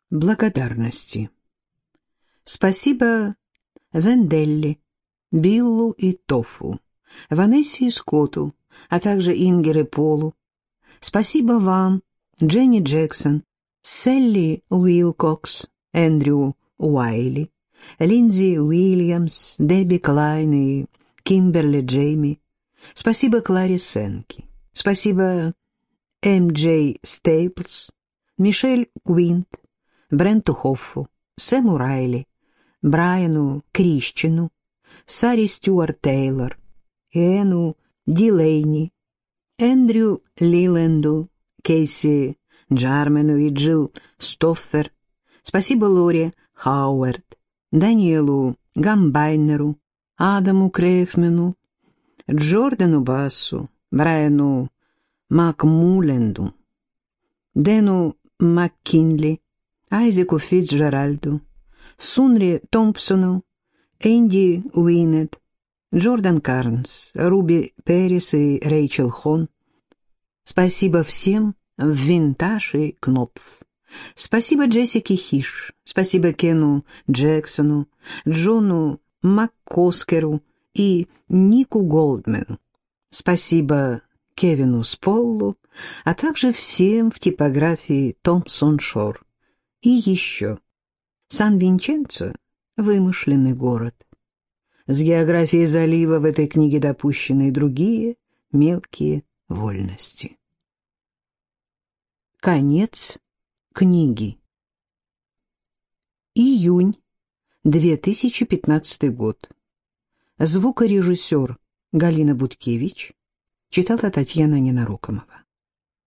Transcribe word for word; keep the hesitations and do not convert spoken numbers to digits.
Благодарности. Спасибо Венделли, Биллу и Тофу, Ванессе и Скотту, а также Ингер и Полу. Спасибо вам, Дженни Джексон, Селли Уилкокс, Эндрю Уайли, Линдзи Уильямс, Дебби Клайн и Кимберли Джейми. Спасибо Кларе Сенки. Спасибо Эм Джей Стейплс, Мишель Квинт, Бренту Хоффу, Сэму Райли, Брайану Крищину, Саре Стюарт Тейлор, Эну Дилейни, Эндрю Лиленду, Кейси Джармену и Джилл Стоффер. Спасибо Лоре Хауэрд, Даниэлу Гамбайнеру, Адаму Крейфмену, Джордану Бассу, Брайану Макмуленду, Дэну МакКинли, Айзеку Фицджеральду, Сунри Томпсону, Энди Уинет, Джордан Карнс, Руби Перрис и Рэйчел Хон. Спасибо всем в Винтаж и Кнопф. Спасибо Джессике Хиш, спасибо Кену Джексону, Джону МакКоскеру и Нику Голдмену. Спасибо Кевину Споллу, а также всем в типографии Томпсон-Шор. И еще. Сан-Винченцо — вымышленный город. С географией залива в этой книге допущены и другие мелкие вольности. Конец книги. Июнь две тысячи пятнадцатый год. Звукорежиссер Галина Будкевич читала Татьяна Ненарокомова.